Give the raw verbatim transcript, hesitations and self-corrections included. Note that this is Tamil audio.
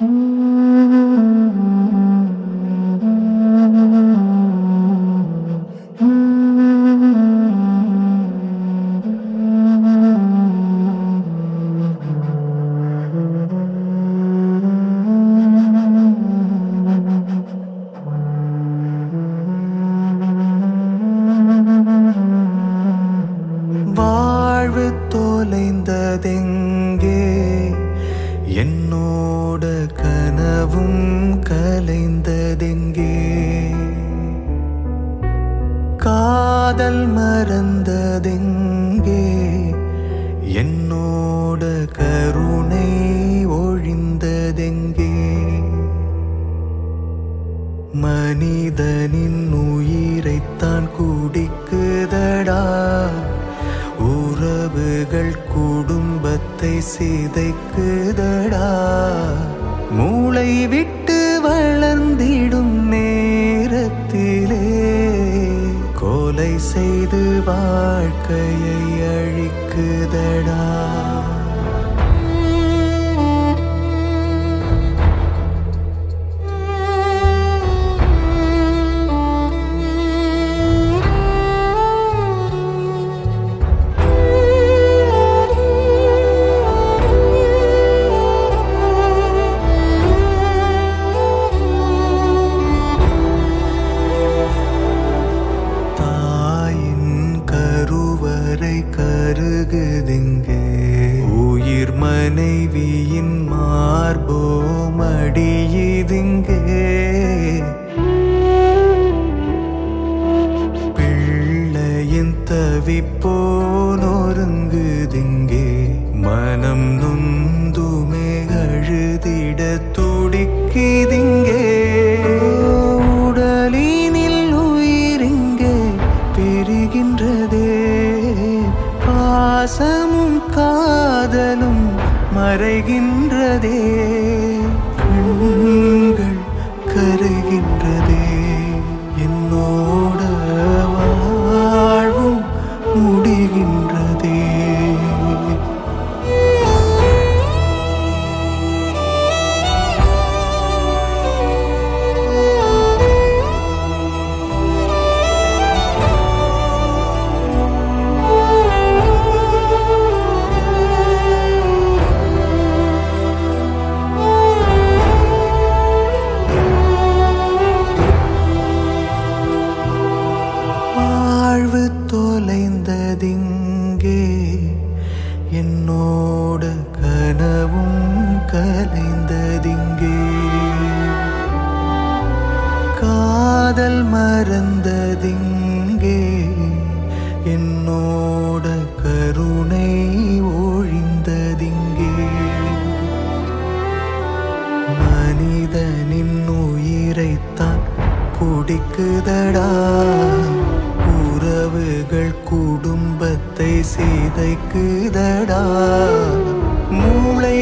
வாழ்வு தொலைந்ததெங்கே, என்னோட கனவும் கலைந்ததெங்கே, காதல் மறந்ததெங்கே, என்னோட கருணை ஒழிந்ததெங்கே, மனிதனின் உயிரைத்தான் குடிக்குதடா, உறவுகள் குடும்பத்தை சிதைக்குதடா, மூளை விட்டு வளர்ந்திடும் நேரத்திலே கொலை செய்து வாழ்க்கையை அழிக்குதடா. கருகுதிங்கே உயிர் மனைவியின் மார்போ மடியுதிங்கே, பிள்ளையின் தவிப்போ நொறுங்குதிங்கே, மனம் நொந்துமே அழுதிட துடிக்குதிங்கே, உடலினில் உயிரிங்கே பெறுகின்றதே, பாசமும் காதலும் மறைகின்றதே, கண்கள் கரைகின்றதே, என்னோட வாழ்வும் முடிகின்றதே. வாழ்வு தொலைந்ததிங்கே, என்னோட கனவும் கலைந்ததிங்கே, காதல் மறந்ததிங்கே, என்னோட கருணை ஒழிந்ததிங்கே, மனிதனின் உயிரைத்தான் குடிக்குதடா, உறவுகள் குடும்பத்தை சிதைக்குதடா, மூளை